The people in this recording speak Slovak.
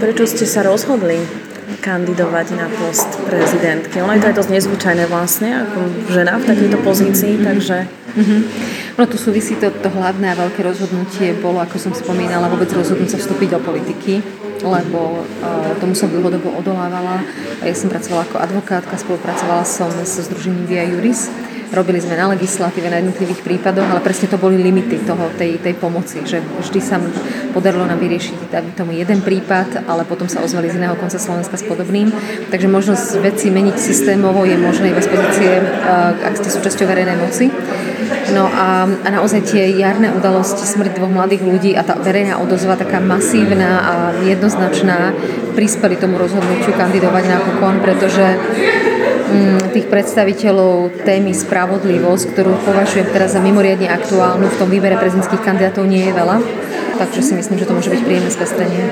Prečo ste sa rozhodli kandidovať na post prezidentky? Ono je to aj dosť nezvyčajné vlastne, ako žena v takejto pozícii, takže... No tu súvisí to hlavné a veľké rozhodnutie bolo, ako som spomínala, vôbec rozhodnúť sa vstúpiť do politiky, lebo tomu som dlhodobo odolávala. Ja som pracovala ako advokátka, spolupracovala som so združením Via Juris. Robili sme na legislatíve, na jednotlivých prípadoch, ale presne to boli limity tej pomoci, že vždy sa podarilo nám vyriešiť tomu jeden prípad, ale potom sa ozvali z iného konca Slovenska s podobným. Takže možnosť veci meniť systémovo je možné iba z pozície, ak ste súčasťou verejnej moci. No a naozaj tie jarné udalosti, smrť dvoch mladých ľudí a tá verejná odozva taká masívna a jednoznačná prispeli tomu rozhodnutiu kandidovať na KON, pretože tých predstaviteľov témy spravodlivosť, ktorú považujem teraz za mimoriadne aktuálnu v tom výbere prezidentských kandidátov, nie je veľa. Takže si myslím, že to môže byť príjemné spestrenie.